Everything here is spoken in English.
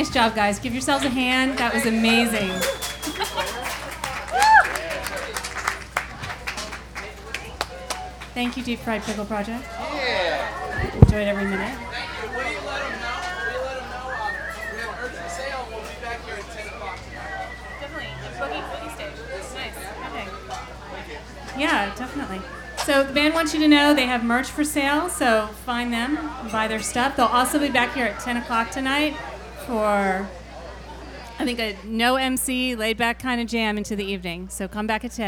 Nice job, guys. Give yourselves a hand. That was amazing. Thank you, Deep Fried Pickle Project. Yeah. Enjoyed every minute. Will you let them know? We have urgent sale. We'll be back here at 10 o'clock tomorrow. Definitely. Boogie stage. Nice. Okay. Yeah, definitely. So the band wants you to know they have merch for sale, so find them, buy their stuff. They'll also be back here at 10 o'clock tonight for, I think, a no MC, laid back kind of jam into the evening. So come back at 10.